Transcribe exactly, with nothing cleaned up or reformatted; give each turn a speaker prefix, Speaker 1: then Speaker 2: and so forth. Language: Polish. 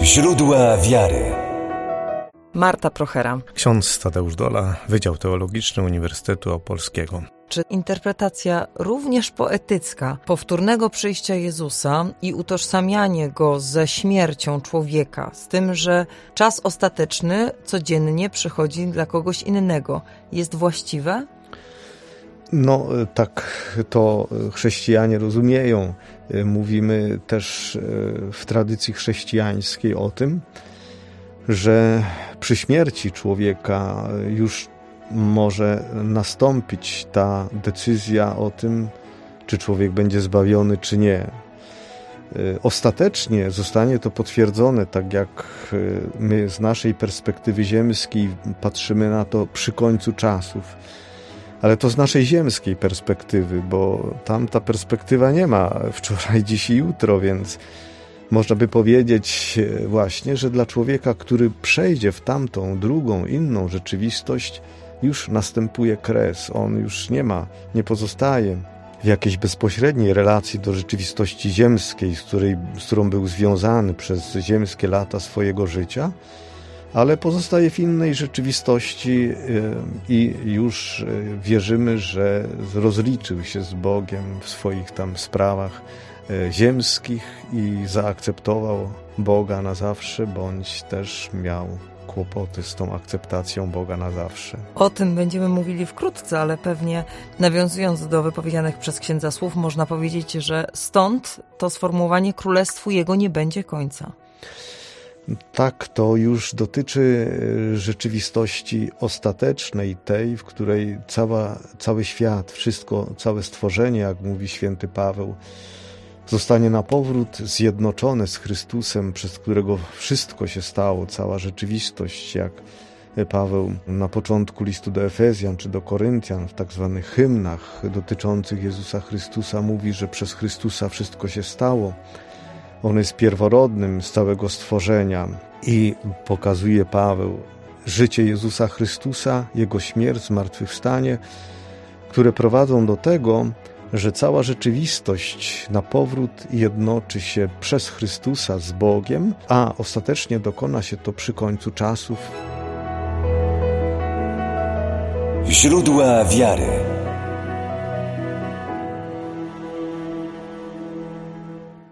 Speaker 1: Źródła wiary.
Speaker 2: Marta Prochera.
Speaker 3: Ksiądz Tadeusz Dola, Wydział Teologiczny Uniwersytetu Opolskiego.
Speaker 2: Czy interpretacja również poetycka powtórnego przyjścia Jezusa i utożsamianie Go ze śmiercią człowieka, z tym, że czas ostateczny codziennie przychodzi dla kogoś innego, jest właściwe?
Speaker 3: No tak to chrześcijanie rozumieją. Mówimy też w tradycji chrześcijańskiej o tym, że przy śmierci człowieka już może nastąpić ta decyzja o tym, czy człowiek będzie zbawiony, czy nie. Ostatecznie zostanie to potwierdzone, tak jak my z naszej perspektywy ziemskiej patrzymy na to przy końcu czasów. Ale to z naszej ziemskiej perspektywy, bo tam ta perspektywa nie ma wczoraj, dziś i jutro, więc można by powiedzieć właśnie, że dla człowieka, który przejdzie w tamtą, drugą, inną rzeczywistość, już następuje kres. On już nie ma, nie pozostaje w jakiejś bezpośredniej relacji do rzeczywistości ziemskiej, z, której, z którą był związany przez ziemskie lata swojego życia, ale pozostaje w innej rzeczywistości i już wierzymy, że rozliczył się z Bogiem w swoich tam sprawach ziemskich i zaakceptował Boga na zawsze, bądź też miał kłopoty z tą akceptacją Boga na zawsze.
Speaker 2: O tym będziemy mówili wkrótce, ale pewnie nawiązując do wypowiedzianych przez księdza słów, można powiedzieć, że stąd to sformułowanie królestwu Jego nie będzie końca.
Speaker 3: Tak, to już dotyczy rzeczywistości ostatecznej, tej, w której cała, cały świat, wszystko, całe stworzenie, jak mówi święty Paweł, zostanie na powrót zjednoczone z Chrystusem, przez którego wszystko się stało, cała rzeczywistość, jak Paweł na początku listu do Efezjan czy do Koryntian w tak zwanych hymnach dotyczących Jezusa Chrystusa mówi, że przez Chrystusa wszystko się stało. On jest pierworodnym z całego stworzenia i pokazuje Paweł życie Jezusa Chrystusa, Jego śmierć, zmartwychwstanie, które prowadzą do tego, że cała rzeczywistość na powrót jednoczy się przez Chrystusa z Bogiem, a ostatecznie dokona się to przy końcu czasów.
Speaker 1: Źródła wiary.